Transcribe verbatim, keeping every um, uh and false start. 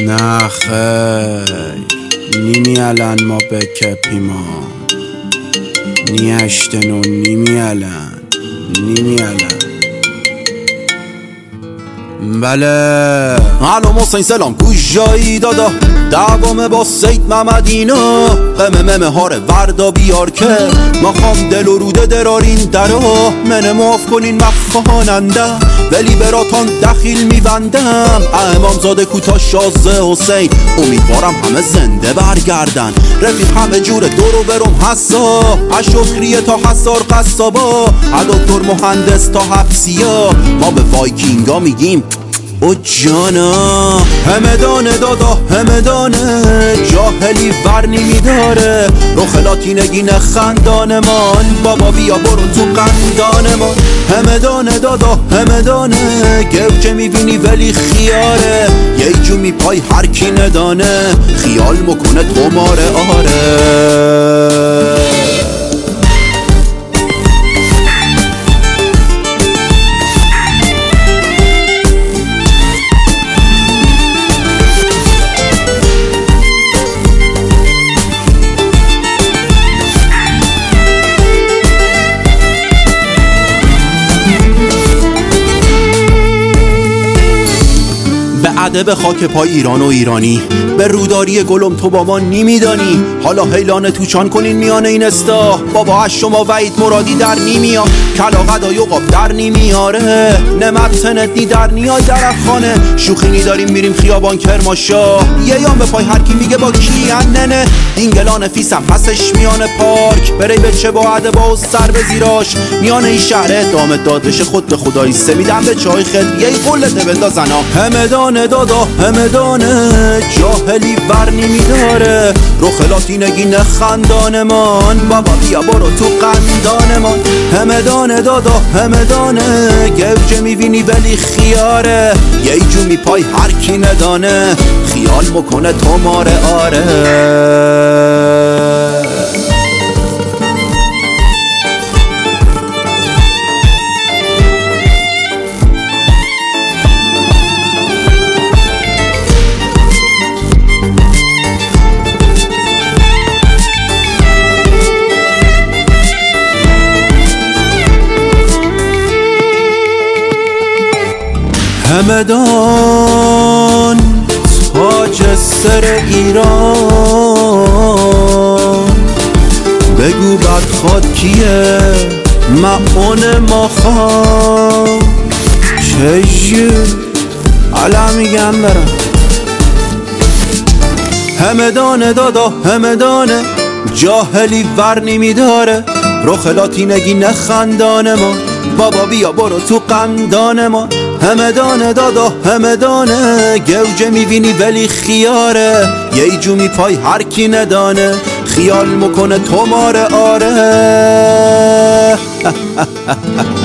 نه خیر نیمی الان ما بکپیما نی هشتن و نیمی الان نیمی الان بله الو محسن سلام کجایی دادا دوامه با سید محمدینا قمه ممه هاره وردا بیار که ما خام دل و روده درارین درا منه معاف کنین مخاننده ولی براتان دخیل میبندم امام زاده کوتا شازه حسین امیدوارم همه زنده برگردن رفیق همه جور دورو برم حسا اشکریه تا حسار قصابا دکتر مهندس تا حبسیا ما به وایکینگا میگیم او جانا همدانه دادا همدانه جاهلی ور نمیداره رو خلاتینگی نخندانمان بابا بیا برو تو قندانمان همدانه دادا همدانه گوجه میبینی ولی خیاره یه جو میپای هر کی ندانه خیال مکنه تو ماره آره به خاک پای ایران و ایرانی به روداری گلم تو با ما نمیدانی حالا حیلان توچان کنین میانه این استا بابا از شما وحید مرادی در نیمیا کلا قدای و قاب در نمیاره نمت سنتنی در نیای در خانه شوخی نداریم میریم خیابان کرماشا یه یان به پای هر کی میگه با کی ننه دینگلان فیسم پسش میانه پارک بری به چه با عدبا و سر به زیراش میانه این شهر دامت دادش خود به خدایی سمیدم به چای خد یه قلته بندازنا همدانه دادا همدانه جاهلی بر نمیداره رو خلاتینگی نخندانمان بابا بیا برو تو قندانمان همدانه دادا همدانه گوجه میبینی ولی خیاره یه جو میپای هر کی ندانه خیال مکنه تو ماره آره همدان تاج سر ایران بگو بدخواد کیه معون ما خان چجور علا میگم برم همدانه دادا همدانه جاهلی ور نمیداره رو خلاتینگی نخندانه ما بابا بیا برو تو قندانه ما همدانه دادا همدانه گوجه میبینی ولی خیاره یه جو میپای هر کی ندانه خیال مکنه تو ماره آره